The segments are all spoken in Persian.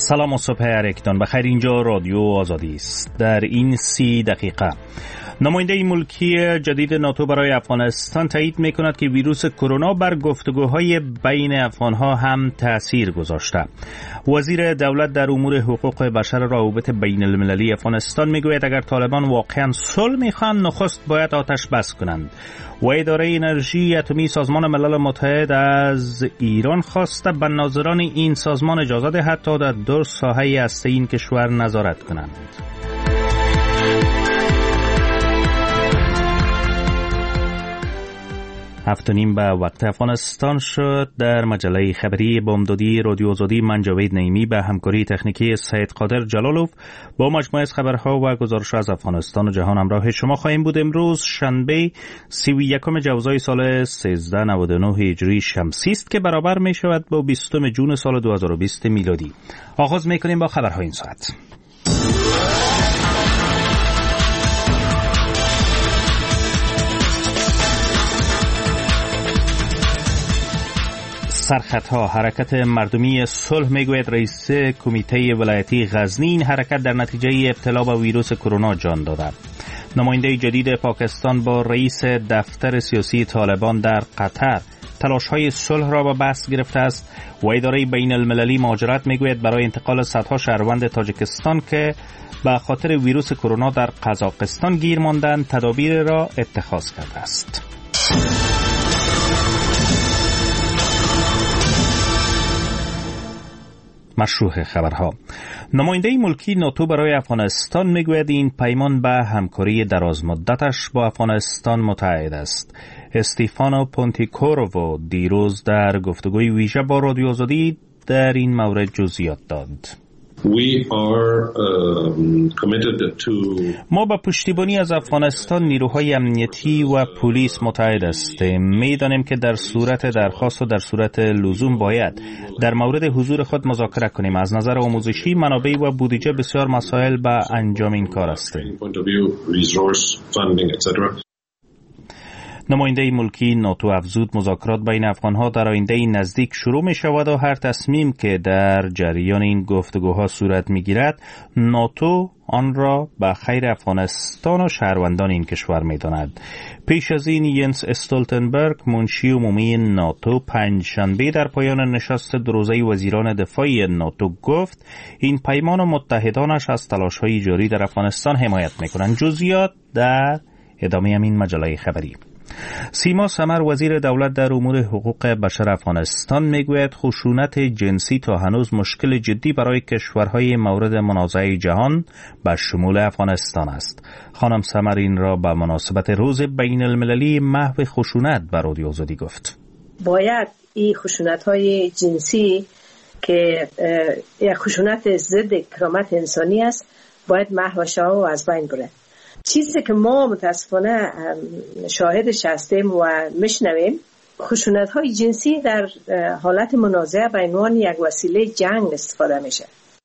سلام و صبح هر یکتان بخیر. اینجا رادیو آزادی است. در این 30 دقیقه نماینده ملکی جدید ناتو برای افغانستان تایید می‌کند که ویروس کرونا بر گفتگوهای بین افغان‌ها هم تأثیر گذاشته. وزیر دولت در امور حقوق بشر روابط بین المللی افغانستان میگوید اگر طالبان واقعا صلح می‌خواهند نخست باید آتش بس کنند. و اداره انرژی اتمی سازمان ملل متحد از ایران خواسته به ناظران این سازمان اجازه دهد تا در 2 ساحه هسته این کشور نظارت کنند. 7:30 به وقت افغانستان شد. در مجله خبری بامدادی رادیو آزادی من جاوید نعیمی به همکاری تکنیکی سید قادر جلالوف با مجموعه از خبرها و گزارش‌ها از افغانستان و جهان همراه شما خواهیم بود. امروز شنبه 31 جوزای سال 1399 هجری شمسی است که برابر می شود با 20 جون سال 2020 میلادی. آغاز می‌کنیم با خبرهای این ساعت. سرخطها حرکت مردمی صلح میگوید رئیس کمیته ولایتی غزنی این حرکت در نتیجه ابتلا به ویروس کرونا جان داده. نماینده جدید پاکستان با رئیس دفتر سیاسی طالبان در قطر تلاش‌های صلح را به بحث گرفته است و اداره بین المللی مهاجرت میگوید برای انتقال صدها شهروند تاجیکستان که به خاطر ویروس کرونا در قزاقستان گیر ماندند تدابیر را اتخاذ کرده است. مشروع خبرها. نماینده ملکی ناتو برای افغانستان میگوید این پیمان به همکاری درازمدتش با افغانستان متعهد است. استیفانو پونتیکوروو دیروز در گفتگوی ویژه با رادیو آزادی در این مورد جزئیات داد. ما با پشتیبانی از افغانستان نیروهای امنیتی و پلیس متعهد هستیم. می‌دانیم که در صورت درخواست و در صورت لزوم باید در مورد حضور خود مذاکره کنیم. از نظر آموزشی، منابع و بودجه بسیار مسائل به انجام این کار هستیم. نماینده ملکی ناتو افزود مذاکرات بین افغانها در آینده نزدیک شروع می شود و هر تصمیم که در جریان این گفتگوها صورت می گیرد ناتو آن را به خیر افغانستان و شهروندان این کشور می داند. پیش از این ینس استولتنبرگ منشی عمومی ناتو پنجشنبه در پایان نشست 2 روزه وزیران دفاعی ناتو گفت این پیمان و متحدانش از تلاش‌های جاری در افغانستان حمایت می کنند. جزئیات در ادامه این مجله خبری. سیما سمر وزیر دولت در امور حقوق بشر افغانستان میگوید خشونت جنسی تا هنوز مشکل جدی برای کشورهای مورد منازعه جهان به شمول افغانستان است. خانم سمر این را به مناسبت روز بین المللی محو خشونت به رادیو آزادی گفت. باید این خشونت‌های جنسی که خشونت ضد کرامت انسانی است باید محو شود و از بین بره. چیزی که ما متاسفانه شاهدش هستیم و میشنویم خشونت‌های جنسی در حالت منازعه به عنوان یک وسیله جنگ استفاده میشه.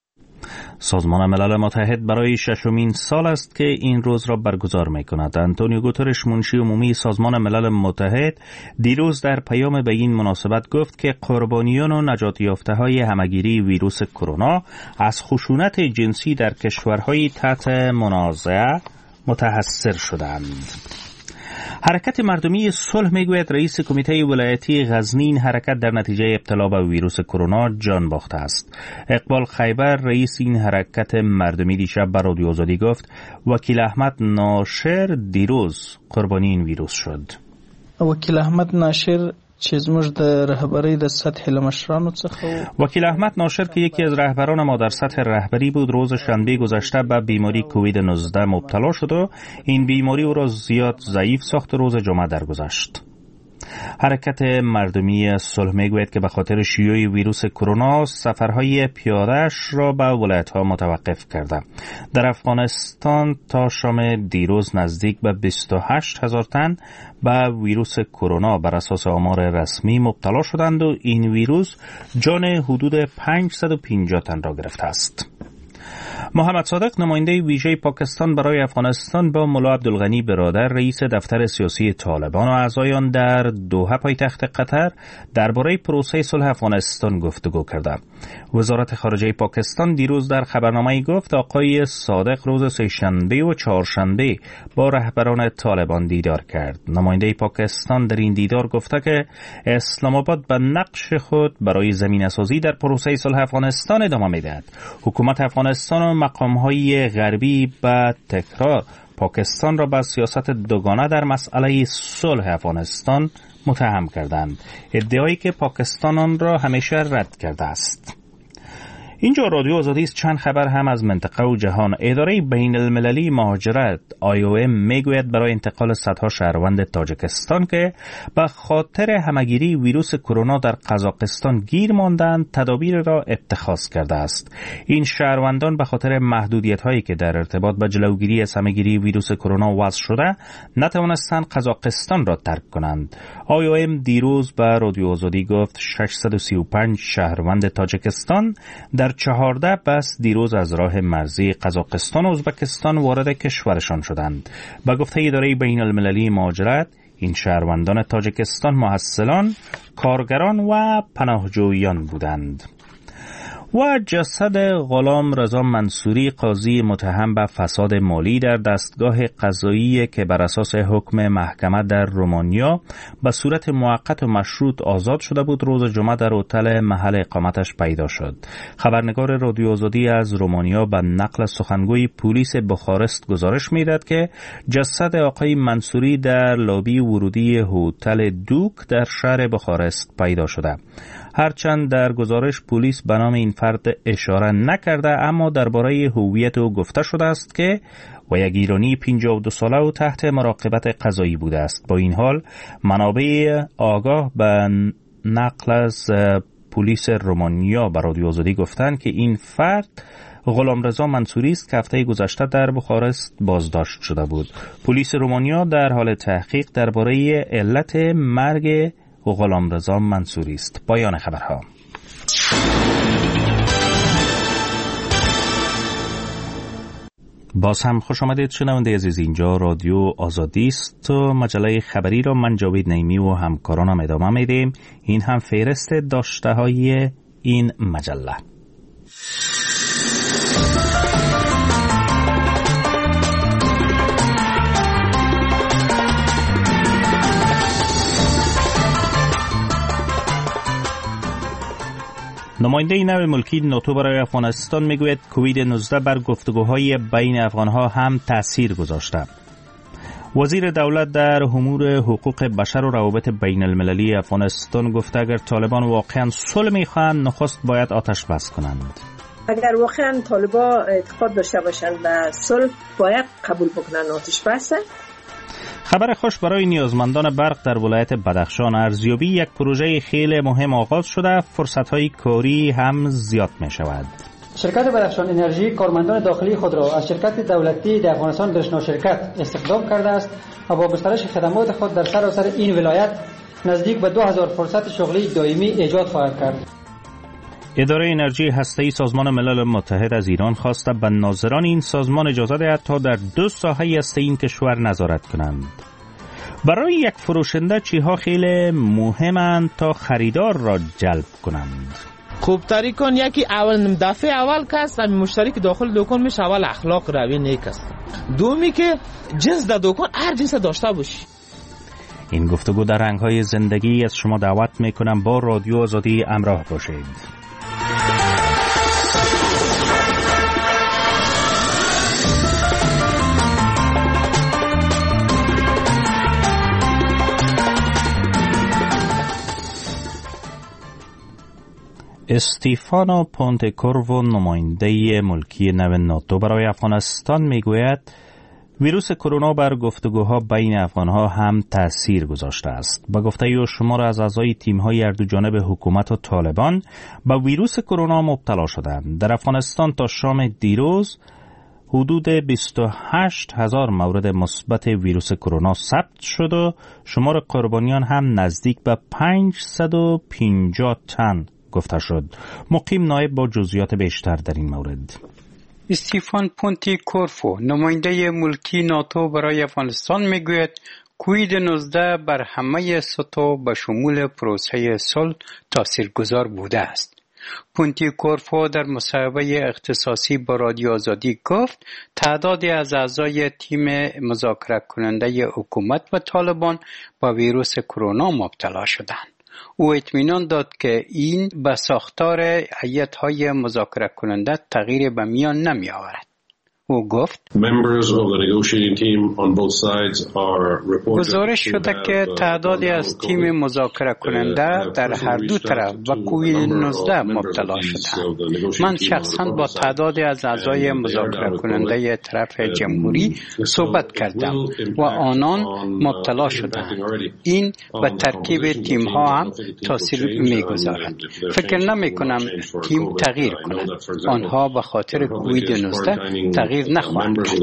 سازمان ملل متحد برای 6مین سال است که این روز را برگزار می‌کند. آنتونیو گوترش منشی عمومی سازمان ملل متحد دیروز در پیام به این مناسبت گفت که قربانیان و نجات یافته‌های همه‌گیری ویروس کرونا از خشونت جنسی در کشورهای تحت منازعه متحسر شدند. حرکت مردمی صلح میگوید رئیس کمیته ولایتی غزنی این حرکت در نتیجه ابتلا به ویروس کرونا جان باخته است. اقبال خیبر رئیس این حرکت مردمی دیشب به رادیو آزادی گفت وکیل احمد ناشر دیروز قربانی این ویروس شد. وکیل احمد ناشر چې زموږ د رهبری د سطح لمشرانو څخه وکیل احمد ناشر که یکی از رهبران ما در سطح رهبری بود روز شنبه گذشته به بیماری کووید 19 مبتلا شد و این بیماری او را زیاد ضعیف ساخت. روز جمعه درگذشت. حرکت مردمی صلح میگوید که به خاطر شیوع ویروس کرونا سفرهای پیاده‌اش را به ولایت‌ها متوقف کرده. در افغانستان تا شام دیروز نزدیک به 28,000 تن به ویروس کرونا بر اساس آمار رسمی مبتلا شدند و این ویروس جان حدود 550 تن را گرفته است. محمد صادق نماینده ویژه پاکستان برای افغانستان با ملا عبدالغنی برادر رئیس دفتر سیاسی طالبان و اعضای آن در دوحه پایتخت قطر درباره پروسه صلح افغانستان گفتگو کرده. وزارت خارجه پاکستان دیروز در خبرنامه‌ای گفت آقای صادق روز سه‌شنبه و چهارشنبه با رهبران طالبان دیدار کرد. نماینده پاکستان در این دیدار گفته که اسلام آباد به نقش خود برای زمینه‌سازی در پروسه صلح افغانستان ادامه می‌دهد. حکومت افغانستان و مقام‌های غربی به تکرار پاکستان را به سیاست دوگانه در مسئله صلح افغانستان متهم کردند، ادعایی که پاکستان آن را همیشه رد کرده است. اینجا رادیو آزادی است. چند خبر هم از منطقه و جهان. اداره بین المللی مهاجرت IOM میگوید برای انتقال صدها شهروند تاجیکستان که به خاطر همهگیری ویروس کرونا در قزاقستان گیر ماندند تدابیر را اتخاذ کرده است. این شهروندان به خاطر محدودیت هایی که در ارتباط با جلوگیری از همهگیری ویروس کرونا وضع شده نتوانستند قزاقستان را ترک کنند. IOM دیروز به رادیو آزادی گفت 635 شهروند تاجیکستان در 14 بس دیروز از راه مرزی قزاقستان و ازبکستان وارد کشورشان شدند. به گفته اداره بین المللی مهاجرت این شهروندان تاجیکستان محصلان، کارگران و پناهجویان بودند. و جسد غلام رضا منصوری قاضی متهم به فساد مالی در دستگاه قضایی که بر اساس حکم محکمه در رومانیا به صورت موقت و مشروط آزاد شده بود روز جمعه در هتل محل اقامتش پیدا شد. خبرنگار رادیو آزادی از رومانیا به نقل سخنگوی پلیس بخارست گزارش می‌دهد که جسد آقای منصوری در لابی ورودی هتل دوک در شهر بخارست پیدا شده. هرچند در گزارش پلیس به نام این فرد اشاره نکرده، اما درباره هویت او گفته شده است که و یک ایرانی 52 ساله و تحت مراقبت قضایی بوده است. با این حال منابع آگاه به نقل از پلیس رومانیا به رادیو آزادی گفتند که این فرد غلامرضا منصوری است که هفته گذشته در بخارست بازداشت شده بود. پلیس رومانیا در حال تحقیق درباره علت مرگ غلامرضا منصوری است. پایان خبرها. باز هم خوش آمدید شنونده عزیز. اینجا رادیو آزادی است و مجله خبری را من جاوید نعیمی و همکارانم ادامه میدیم. این هم فهرست داشته های این مجله. نماینده نو ملکی ناتو برای افغانستان میگوید کووید 19 بر گفتگوهای بین افغانها هم تأثیر گذاشته. وزیر دولت در امور حقوق بشر و روابط بین المللی افغانستان گفته اگر طالبان واقعا صلح میخواهند نخست باید آتش بس کنند. اگر واقعا طالبان اعتقاد داشته باشند به صلح باید قبول بکنن آتش بس. خبر خوش برای نیازمندان برق در ولایت بدخشان. ارزیابی یک پروژه خیلی مهم آغاز شده، فرصت‌های کاری هم زیاد می شود. شرکت بدخشان انرژی کارمندان داخلی خود را از شرکت دولتی در افغانستان درشنا شرکت استخدام کرده است و با گسترش خدمات خود در سراسر این ولایت نزدیک به 2000 فرصت شغلی دائمی ایجاد خواهد کرد. اداره انرژی هسته‌ای سازمان ملل متحد از ایران خواسته به ناظران این سازمان اجازه دهد تا در 2 ساحه هسته‌ای این کشور نظارت کنند. برای یک فروشنده چیها خیلی مهمند تا خریدار را جلب کنند؟ خوب طریقان یکی اول دفعه اول کس و مشتری که داخل دکان میشه اول اخلاق روی نیک است. دومی که جنس در دکان هر جنس داشته باشی. این گفتگو در رنگ‌های زندگی از شما دعوت میکنم با رادیو آزادی همراه باشید. استیفانو پونتکورو نماینده ملکی نو ناتو برای افغانستان میگوید ویروس کرونا بر گفتگوها بین افغانها هم تأثیر گذاشته است. با گفته او شمار از اعضای تیم‌های اردوجانب حکومت و طالبان به ویروس کرونا مبتلا شدند. در افغانستان تا شام دیروز حدود 28,000 مورد مثبت ویروس کرونا ثبت شد و شمار قربانیان هم نزدیک به 550 تن گفته شد. مقیم نایب با جزئیات بیشتر در این مورد. استیفان پونتی کورفو نماینده ملکی ناتو برای افغانستان میگوید کووید 19 بر همه سطوح به شمول پروسه صلح تاثیرگذار بوده است. پونتی کورفو در مصاحبه اختصاصی با رادیو آزادی گفت تعدادی از اعضای تیم مذاکره کننده حکومت و طالبان با ویروس کرونا مبتلا شدند. او اطمینان داد که این به ساختار هیئت‌های مذاکره کننده تغییر به میان نمی آورد. او گفت گزارش شده که تعدادی از تیم مذاکره کننده در هر دو طرف و کووید 19 مبتلا شدند. من شخصا با تعدادی از اعضای مذاکره کننده طرف جمهوری صحبت کردم و آنان مبتلا شدند. این به ترکیب تیم ها هم تاثیر میگذارد. فکر نمی کنم تیم تغییر کند. آنها به خاطر کووید 19 تغییر نخواهند کرد.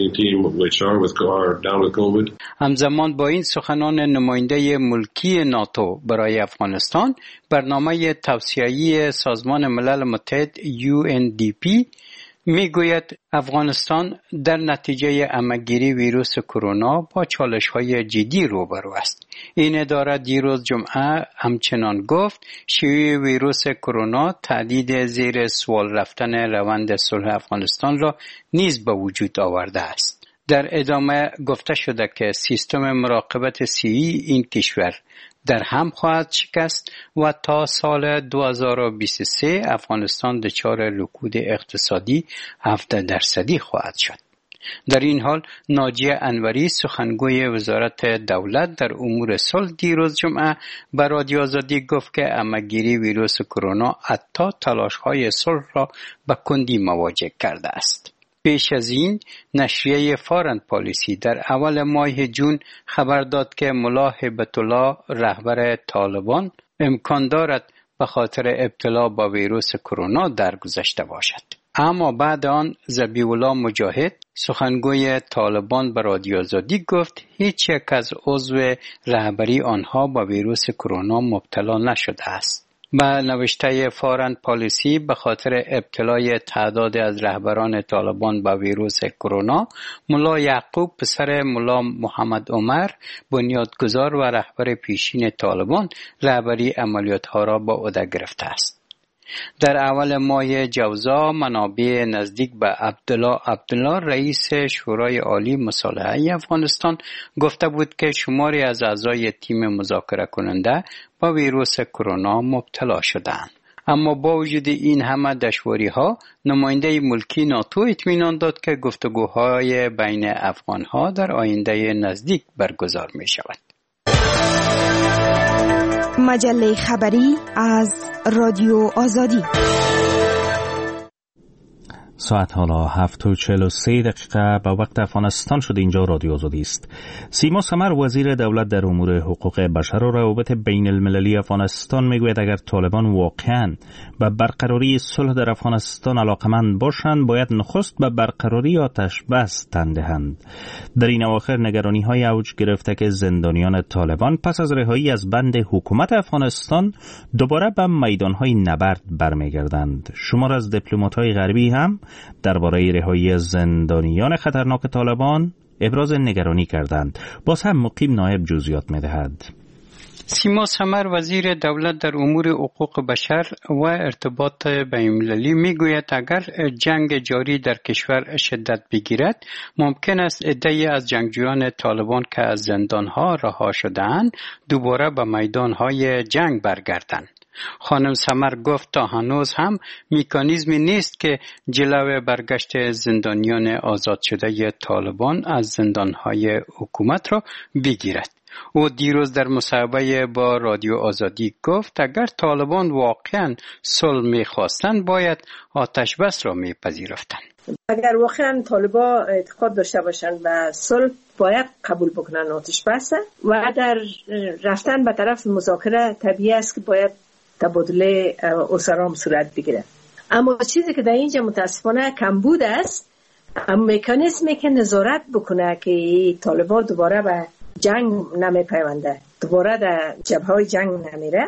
همزمان با این سخنان نماینده ملکی ناتو برای افغانستان، برنامه توسعه‌ای سازمان ملل متحد UNDP میگوید افغانستان در نتیجه همه‌گیری ویروس کرونا با چالش‌های جدی روبرو است. این اداره دیروز جمعه همچنان گفت شیوع ویروس کرونا تهدید زیر سوال رفتن روند صلح افغانستان را نیز به وجود آورده است. در ادامه گفته شده که سیستم مراقبت صحی این کشور در هم خواهد شکست و تا سال 2023 افغانستان دچار رکود اقتصادی 17% خواهد شد. در این حال ناجیه انوری سخنگوی وزارت دولت در امور صلح دیروز جمعه به رادیو آزادی گفت که همه‌گیری ویروس کرونا حتی تلاش‌های صلح را به کندی مواجه کرده است. پیش از این نشریه فارن پالیسی در اول ماه جون خبر داد که ملا هیبت الله رهبر طالبان امکان دارد به خاطر ابتلا با ویروس کرونا درگذشته باشد. اما بعد آن ذبیح الله مجاهد سخنگوی طالبان به رادیو آزادی گفت هیچ یک از عضو رهبری آنها با ویروس کرونا مبتلا نشده است. با نوشته فارن پالیسی به خاطر ابتلای تعداد از رهبران طالبان با ویروس کرونا، ملا یعقوب پسر ملا محمد عمر بنیادگذار و رهبر پیشین طالبان رهبری عملیات‌ها را با عهده گرفته است. در اول ماه جوزا منابع نزدیک به عبدالله رئیس شورای عالی مصالحه افغانستان گفته بود که شماری از اعضای تیم مذاکره کننده با ویروس کرونا مبتلا شدند. اما با وجود این همه دشواری‌ها نماینده ملکی ناتو اطمینان داد که گفتگوهای بین افغان‌ها در آینده نزدیک برگزار می‌شود. مجله خبری از رادیو آزادی. ساعت حالا 7:43 دقیقه به وقت افغانستان شده. اینجا رادیو آزادی است. سیما سمر وزیر دولت در امور حقوق بشر و روابط بین المللی افغانستان میگوید اگر طالبان واقعاً به برقراری صلح در افغانستان علاقمند باشند باید نخست به برقراری آتش بس تن دهند. در این اواخر نگرانی‌های اوج گرفته که زندانیان طالبان پس از رهایی از بند حکومت افغانستان دوباره به میدان‌های نبرد برمیگردند. شمار از دیپلمات‌های غربی هم درباره رهایی زندانیان خطرناک طالبان ابراز نگرانی کردند. باز هم مقیم نایب جزئیات می‌دهد. سیما سمر وزیر دولت در امور حقوق بشر و ارتباط بین‌المللی میگوید اگر جنگ جاری در کشور شدت بگیرد ممکن است عده‌ای از جنگجویان طالبان که از زندان‌ها رها شده‌اند دوباره به میدان‌های جنگ برگردند. خانم سمر گفت تا هنوز هم مکانیزمی نیست که جلوی برگشت زندانیان آزاد شده طالبان از زندانهای حکومت را بگیرد. او دیروز در مصاحبه با رادیو آزادی گفت اگر طالبان واقعا صلح می‌خواستند باید آتش بس را می‌پذیرفتند. اگر واقعا طالبان اعتقاد داشته باشند و صلح باید قبول بکنن آتش بس و در رفتن به طرف مذاکره طبیعی است که باید تبادله اسرام صورت بگیره. اما چیزی که در اینجا متاسفانه کمبود است مکانیزمی که نظارت بکنه که طالبان دوباره به جنگ نمی پیونده، دوباره در جبهه جنگ نمیره.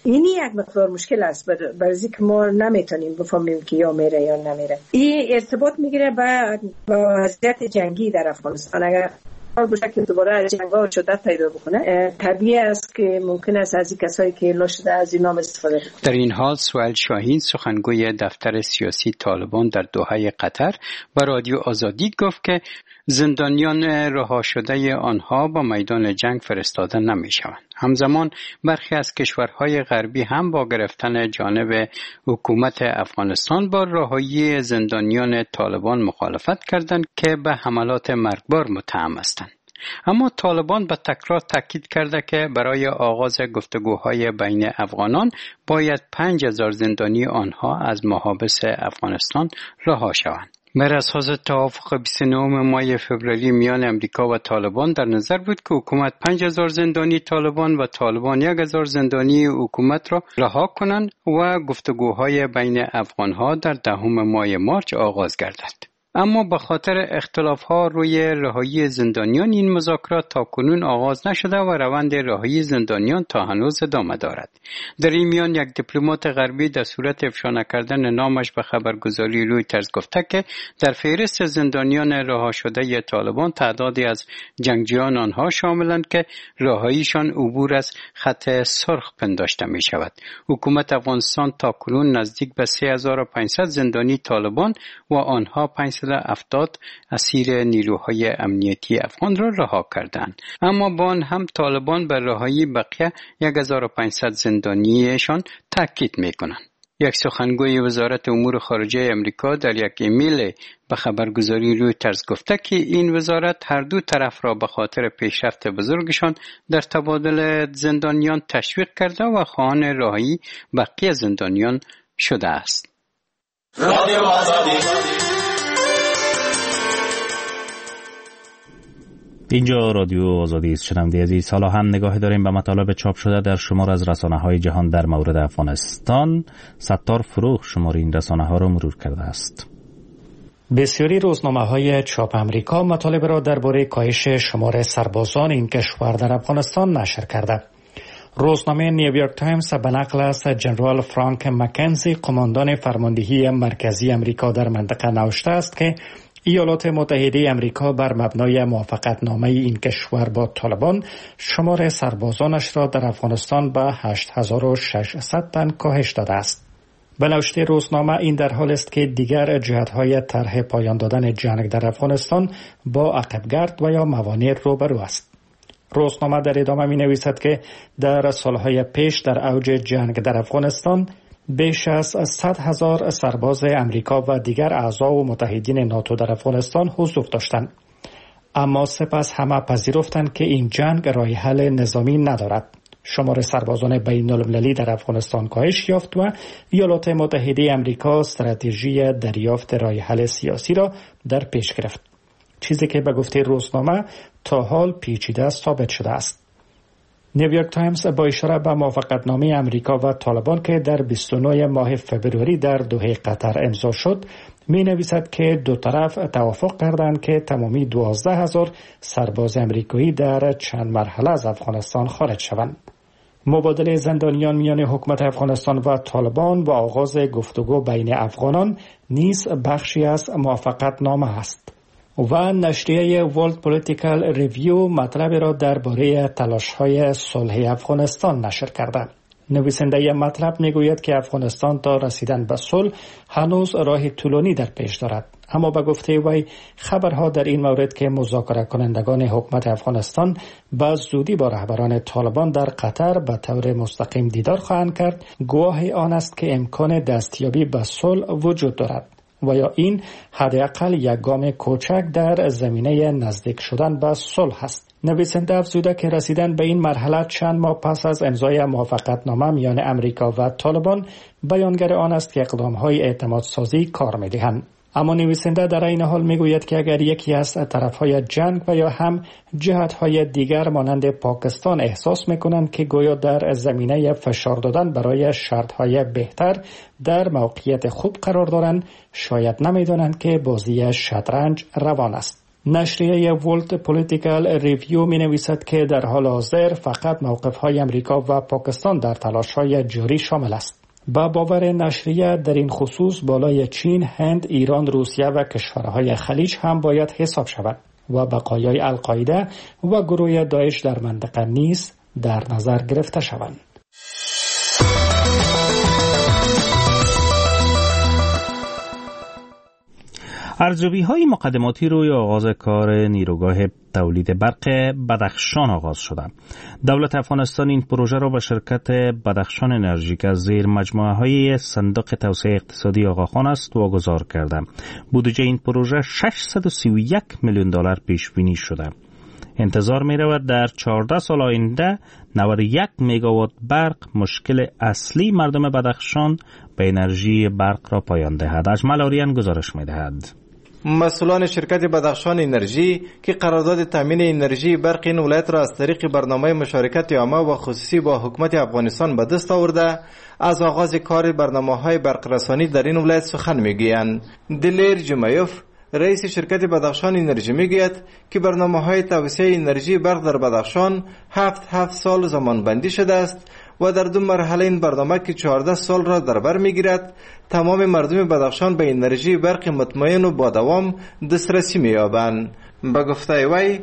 اینی یک مقدار مشکل است برای که ما نمیتونیم بفهمیم که یا میره یا نمیره. این ارتباط میگیره با وضعیت جنگی در افغانستان. اگر باشه که دوباره جنگ‌ها شدت پیدا بکنه، طبیعی است که ممکن است از این کسایی که لا شده از این نام استفاده کنه. در این حال سهیل شاهین سخنگوی دفتر سیاسی طالبان در دوحه قطر به رادیو آزادی گفت که زندانیان رها شده آنها با میدان جنگ فرستاده نمی‌شوند. همزمان برخی از کشورهای غربی هم با گرفتن جانب حکومت افغانستان با رهایی زندانیان طالبان مخالفت کردند که به حملات مرگبار متهم هستند. اما طالبان به تکرار تاکید کرده که برای آغاز گفتگوهای بین افغانان باید 5000 زندانی آنها از محابس افغانستان رها شوند. بر اساس توافق 29 ماه فوریه میان امریکا و طالبان در نظر بود که حکومت 5000 زندانی طالبان و طالبان 1000 زندانی حکومت را رها کنند و گفتگوهای بین افغانها در 10 ماه مارس آغاز گردد. اما به خاطر اختلاف‌ها روی رهایی زندانیان این مذاکرات تاکنون آغاز نشده و روند رهایی زندانیان تا هنوز ادامه دارد. در این میان یک دیپلمات غربی در صورت افشا نکردن نامش به خبرگزاری رویترز گفته که در فهرست زندانیان رها شده طالبان تعدادی از جنگجویان آنها شاملند که رهاییشان عبور از خط سرخ پنداشته می شود. حکومت افغانستان تاکنون نزدیک به 3500 زندانی طالبان و آنها 570 اسیر نیروهای امنیتی افغان را رها کردند. اما با آن هم طالبان بر رهایی بقیه 1500 زندانیشان تاکید می‌کنند. یک سخنگوی وزارت امور خارجه امریکا در یک ایمیل به خبرگزاری رویترز گفته که این وزارت هر دو طرف را به خاطر پیشرفت بزرگشان در تبادل زندانیان تشویق کرده و خواهان رهایی بقیه زندانیان شده است. رادیو آزادی. اینجا رادیو آزادی است. شنونده عزیز، حالا هم نگاه داریم به مطالب چاپ شده در شمار از رسانه‌های جهان در مورد افغانستان. ستار فروغ شمار این رسانه‌ها را مرور کرده است. بسیاری روزنامه‌های چاپ امریکا مطالب را درباره کاهش شمار سربازان این کشور در افغانستان نشر کرده. روزنامه نیویورک تایمز به نقل از جنرال فرانک مکنزی، قماندان فرماندهی مرکزی امریکا در منطقه نوشته است که ایالات متحده امریکا بر مبنای موافقتنامه این کشور با طالبان شمار سربازانش را در افغانستان به 8600 تن کاهش داده است. به نوشته روزنامه این در حال است که دیگر جهت‌های طرح پایان دادن جنگ در افغانستان با عقبگرد و یا موانع روبرو است. روزنامه در ادامه می نویسد که در سالهای پیش در اوج جنگ در افغانستان بیش از 100,000 سرباز امریکا و دیگر اعضا و متحدین ناتو در افغانستان حضور داشتند. اما سپس همه پذیرفتند که این جنگ راه حل نظامی ندارد. شمار سربازان بین‌المللی در افغانستان کاهش یافت و ایالات متحده امریکا استراتژی دریافت راه حل سیاسی را در پیش گرفت. چیزی که به گفته روزنامه تا حال پیچیده ثابت شده است. نیویورک تایمز با اشاره به موافقتنامه امریکا و طالبان که در 29 ماه فوریه در دوحه قطر امضا شد، می نویسد که دو طرف توافق کردند که تمامی 12,000 سرباز امریکایی در چند مرحله از افغانستان خارج شوند. مبادله زندانیان میان حکومت افغانستان و طالبان و آغاز گفتگو بین افغانان نیز بخشی از موافقتنامه است. و نشریه ورلد پولیتیکال ریویو مطلب را درباره تلاش‌های صلح افغانستان نشر کرده. نویسنده مطلب میگوید که افغانستان تا رسیدن به صلح هنوز راه طولانی در پیش دارد. اما به گفته وی خبرها در این مورد که مذاکره کنندگان حکومت افغانستان به زودی با رهبران طالبان در قطر به طور مستقیم دیدار خواهند کرد، گواه آن است که امکان دستیابی به صلح وجود دارد و یا این حداقل یک گام کوچک در زمینه نزدیک شدن به صلح است. نویسنده افزوده که رسیدن به این مرحله چند ماه پس از امضای موافقتنامه میان امریکا و طالبان بیانگر آن است که اقدام‌های اعتمادسازی کار می‌دهند. اما نویسنده در این حال میگوید که اگر یکی از طرفهای جنگ و یا هم جهت‌های دیگر مانند پاکستان احساس میکنند که گویا در زمینه فشار دادن برای شرط‌های بهتر در موقعیت خوب قرار دارند، شاید نمیدانند که بازی شطرنج روان است. نشریه ورلد پولیتیکال ریویو می نویسد که در حال حاضر فقط موقف‌های امریکا و پاکستان در تلاش‌های جاری شامل است. با باور نشریه در این خصوص بالای چین، هند، ایران، روسیه و کشورهای خلیج هم باید حساب شود و بقایای القاعده و گروه داعش در منطقه نیز در نظر گرفته شوند. ارزیابی‌های مقدماتی روی آغاز کار نیروگاه تولید برق بدخشان آغاز شده. دولت افغانستان این پروژه را به شرکت بدخشان انرژی که از زیر مجموعه‌های صندوق توسعه اقتصادی آقاخان است واگذار کرده. بودجه این پروژه 631 میلیون دلار پیش بینی شده. انتظار می رود در 14 سال آینده 91 مگاوات برق مشکل اصلی مردم بدخشان به انرژی برق را پایان دهد. اجمل آریان گزارش می دهد. مسئولان شرکت بدخشان انرژی که قرارداد تامین انرژی برق این ولایت را از طریق برنامه مشارکت عامه و خصوصی با حکومت افغانستان به دست آورده، از آغاز کار برنامه‌های برق رسانی در این ولایت سخن میگویند. دلیر جمعیف رئیس شرکت بدخشان انرژی میگوید که برنامه‌های توسعه انرژی برق در بدخشان 7 سال زمان بندی شده است و در 2 مرحله این برنامه که 14 سال را در بر میگیرد تمام مردم بدخشان به انرژی برق مطمئن و با دوام دسترسی می‌یابند. به گفته وی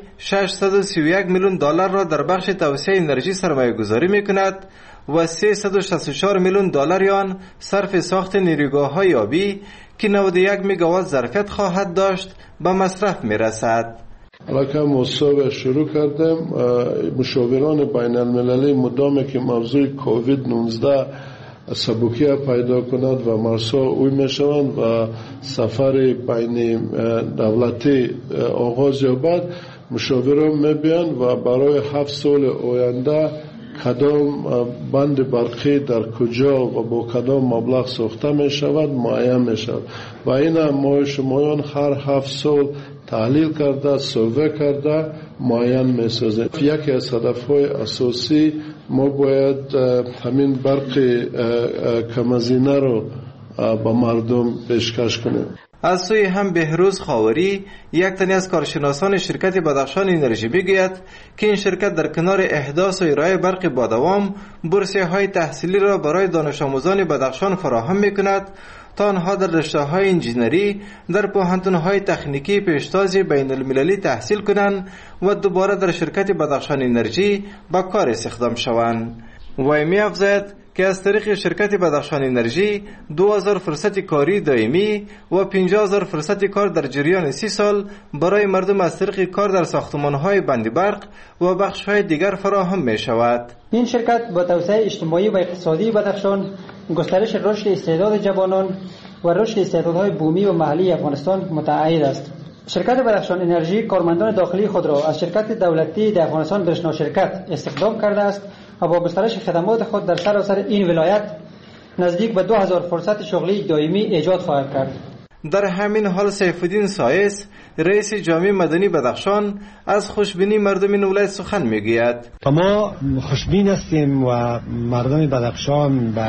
631 میلیون دلار را در بخش توسعه انرژی سرمایه گذاری میکند و 364 میلیون دلار آن صرف ساخت نیروگاه‌های آبی که 91 میگاوات ظرفیت خواهد داشت به مصرف میرسد. حالا که موضوع شروع کردیم، مشاوران بین المللی مدام که موضوع کووید 19 سبکیه پیدا کند و مرسا اوی میشوند و سفر بین دولتی آغاز یابد، مشاوران میبین و برای 7 سال آینده کدام بند برقی در کجا و با کدام مبلغ ساخته می شود معین می شود و این ما شمایان هر 7 سال تحلیل کرده، سروه کرده معین می سازیم. یکی از هدفهای اساسی ما باید همین برق کم‌هزینه رو به مردم پیشکش کنیم. از سوی هم بهروز خاوری، یک تن از کارشناسان شرکت بدخشان انرژی میگوید که این شرکت در کنار احداث و ارائه برق با دوام بورسیه های تحصیلی را برای دانش آموزان بدخشان فراهم میکند تا آنها در رشته‌های انجینری در پوهنتون‌های تکنیکی پیشتاز بین المللی تحصیل کنند و دوباره در شرکت بدخشان انرژی به کار استخدام شوند. و می‌افزاید که از طریق شرکت بدخشان انرژی 2000 فرصت کاری دائمی و 50000 فرصت کار در جریان 30 سال برای مردم از طریق کار در ساختمان‌های بند برق و بخش‌های دیگر فراهم می‌شود. این شرکت با توسعه اجتماعی و اقتصادی بدخشان، گسترش رشد استعداد جوانان و رشد استعدادهای بومی و محلی افغانستان متعهد است. شرکت بدخشان انرژی کارمندان داخلی خود را از شرکت دولتی در افغانستان درشنا شرکت استخدام کرده است و با گسترش خدمات خود در سراسر این ولایت نزدیک به 2000 فرصت شغلی دائمی ایجاد خواهد کرد. در همین حال سیف الدین سایس، رئیس جامعه مدنی بدخشان، از خوشبینی مردم این ولایت سخن میگوید. ما خوشبین هستیم و مردم بدخشان به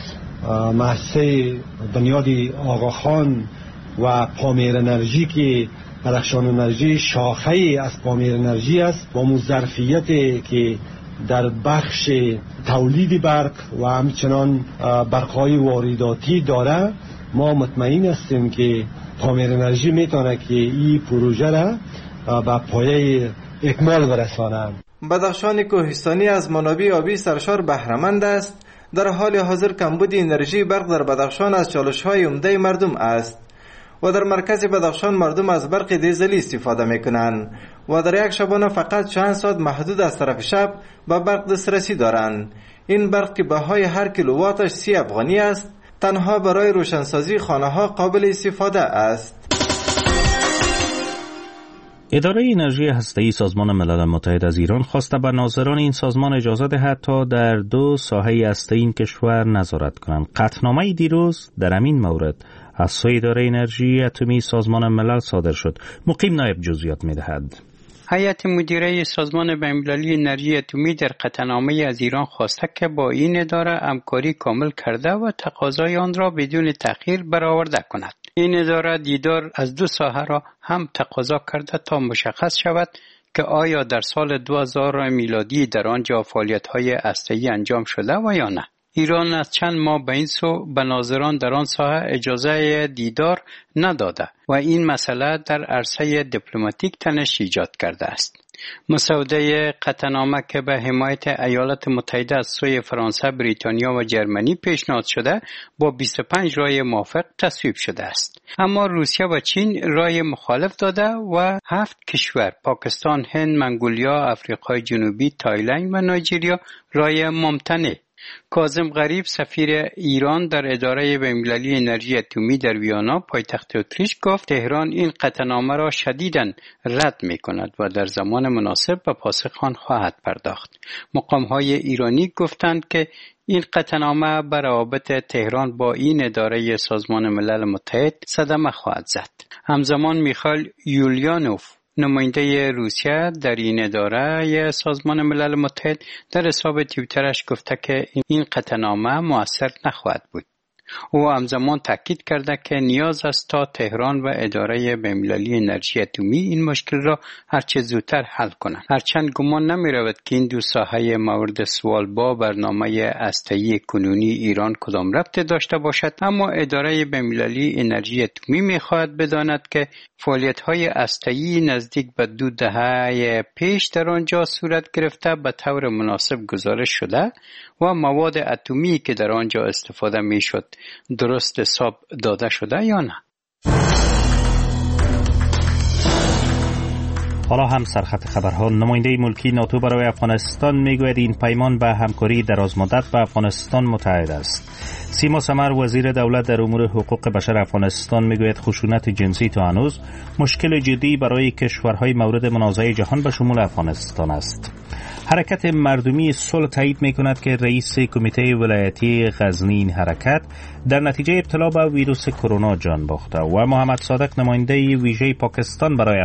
مؤسسه بنیاد آقاخان و پامیر انرژی که بدخشان انرژی شاخه از پامیر انرژی است با ظرفیتی که در بخش تولید برق و همچنان برق‌های وارداتی داره، ما مطمئن هستیم که پامیر انرژی میتونه که این پروژه را به پایه اکمال برساند. بدخشان کوهستانی از منابع آبی سرشار بهره‌مند است. در حال حاضر کمبود انرژی برق در بدخشان از چالش‌های عمده مردم است و در مرکز بدخشان مردم از برق دیزلی استفاده میکنند و در یک شبانه فقط چند ساعت محدود از طرف شب به برق دسترسی دارند. این برق که بهای هر کیلوواتش 30 افغانی است، تنها برای روشنسازی خانه‌ها قابل استفاده است. اداره انرژی هسته‌ای سازمان ملل متحد از ایران خواسته به ناظران این سازمان اجازه دهد تا در 2 ساحه هسته‌ای این کشور نظارت کنند. قطعنامه دیروز در همین مورد از سوی اداره انرژی اتمی سازمان ملل صادر شد. مقیم نایب جزئیات می‌دهد. هیئت مدیره سازمان بین‌المللی انرژی اتمی در قطعنامه از ایران خواسته که با این اداره همکاری کامل کرده و تقاضای آن را بدون تأخیر برآورده کند. این اداره دیدار از دو ساحه را هم تقاضا کرده تا مشخص شود که آیا در سال 2000 میلادی در آنجا فعالیت‌های هسته‌ای انجام شده و یا نه. ایران از چند ماه به این سو به ناظران در آن ساحه اجازه دیدار نداده و این مسئله در عرصه دیپلماتیک تنش ایجاد کرده است. مسوده قطعنامه که به حمایت ایالات متحده از سوی فرانسه، بریتانیا و جرمنی پیشنهاد شده با 25 رای موافق تصویب شده است. اما روسیه و چین رای مخالف داده و 7 کشور پاکستان، هند، منگولیا، آفریقای جنوبی، تایلند و نایجریا رای ممتنع. کاظم غریب سفیر ایران در اداره بین‌المللی انرژی اتمی در ویانا پایتخت اتریش گفت تهران این قطعنامه را شدیداً رد می‌کند و در زمان مناسب به پاسخ آن خواهد پرداخت. مقام‌های ایرانی گفتند که این قطعنامه بر روابط تهران با این اداره سازمان ملل متحد صدمه خواهد زد. همزمان میخائیل یولیانوف نماینده روسیه در این اداره سازمان ملل متحد در حساب توییترش گفته که این قطعنامه مؤثر نخواهد بود. او همزمان تاکید کرده که نیاز است تا تهران و اداره بین‌المللی انرژی اتمی این مشکل را هرچه زودتر حل کنند. هرچند گمان نمی‌رود که این دو ساحه مورد سوال با برنامه هسته‌ای کنونی ایران کدام ربطی داشته باشد، اما اداره بین‌المللی انرژی اتمی می‌خواهد بداند که فعالیت‌های هسته‌ای نزدیک به 2 دهه پیش در آنجا صورت گرفته به طور مناسب گزارش شده و مواد اتمی که در آنجا استفاده می‌شد درست حساب داده شده یا نه. حالا هم سرخط خبرها. نماینده ملکی ناتو برای افغانستان میگوید این پیمان به همکاری درازمدت با افغانستان متعهد است. سیما سمر وزیر دولت در امور حقوق بشر افغانستان میگوید خشونت جنسی تا هنوز مشکل جدی برای کشورهای مورد منازعه جهان به شمول افغانستان است. حرکت مردمی صلح تایید میکند که رئیس کمیته ولایتی غزنی این حرکت در نتیجه ابتلا به ویروس کرونا جان باخته و محمد صادق نماینده ویژه پاکستان برای